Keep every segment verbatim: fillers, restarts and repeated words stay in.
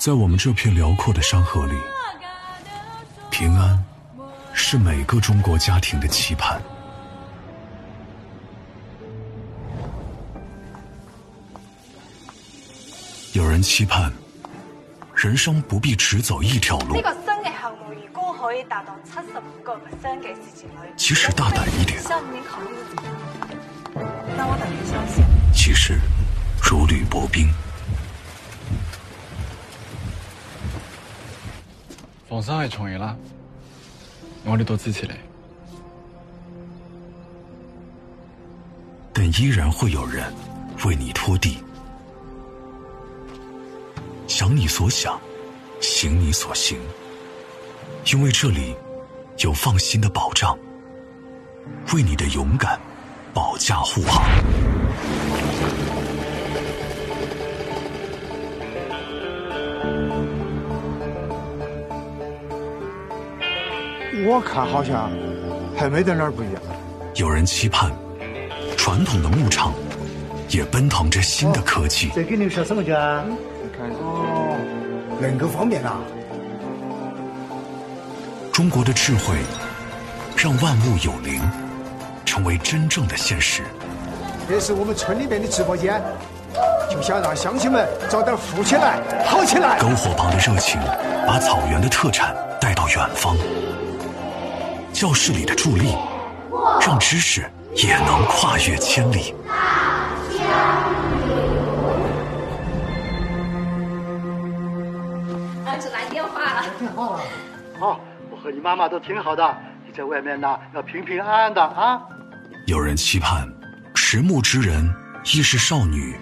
在我们这片辽阔的山河里，平安是每个中国家庭的期盼。有人期盼人生不必只走一条路， 呢個新嘅項目如果可以達到七十五個 percent 嘅市佔率， 其實大膽一點， 下五年考慮會怎樣？但我等你相信。 其實如履薄冰。 放心係從業啦，我哋都支持你。 但依然會有人為你拖地。想你所想，行你所行，因為這裡有放心的保障，為你的勇敢保駕護航。 我看好像還沒得哪兒不一樣。 有人期盼傳統的牧場也奔騰着新的科技。 這給你說什麼價？哦，能夠方便啊！ 中國的智慧讓萬物有靈成為真正的現實。 這是我們村裡面的直播間，就想讓鄉親們早點富起來、好起來。 篝火旁的熱情把草原的特產帶到遠方，教室裡的助力讓知識也能跨越千里。 挺好啊，好，我和你媽媽都挺好的，你在外面呢要平平安安的啊。 有人期盼遲暮之人亦是少女，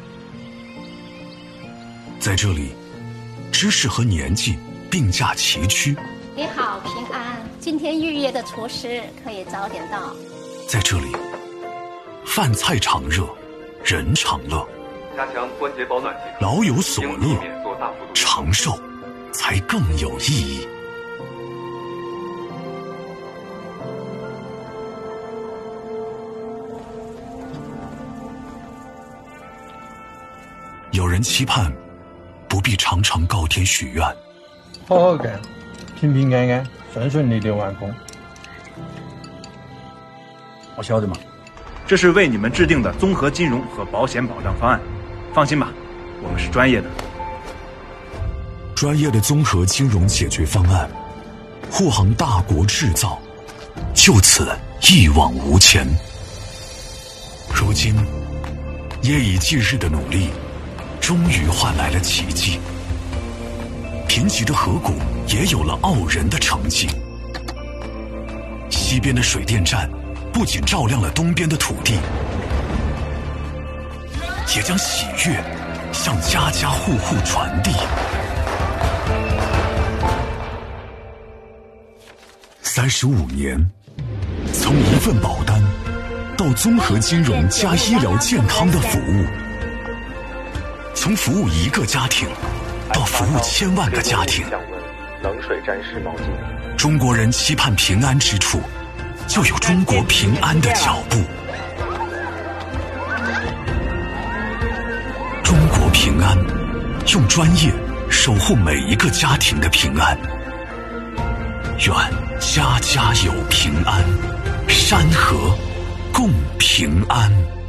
在這裡，知識和年紀並駕齊驅。 你好，平安，今天預約的廚師可以早點到。 在這裡，飯菜常熱，人常樂， 加強關節保暖技術， 老有所樂，長壽才更有意義。有人期盼不必常常告天許願， 好好幹，平平安安，順順利利完工。 我曉得嗎？這是為你們制定的綜合金融和保險保障方案，放心吧，我們是專業的。 專業的綜合金融解決方案，護航大國製造，就此一往無前。如今，夜以繼日的努力，終於換來了奇蹟。貧瘠的河谷也有了傲人的成績。西邊的水電站不僅照亮了東邊的土地，也將喜悅向家家戶戶傳遞。三十五年，從一份保單到綜合金融加醫療健康的服務，從服務一個家庭到服務千萬個家庭。 冷水沾濕毛巾。 中國人期盼平安之處，就有中國平安的腳步。中國平安，用專業守護每一個家庭的平安。願家家有平安，山河共平安。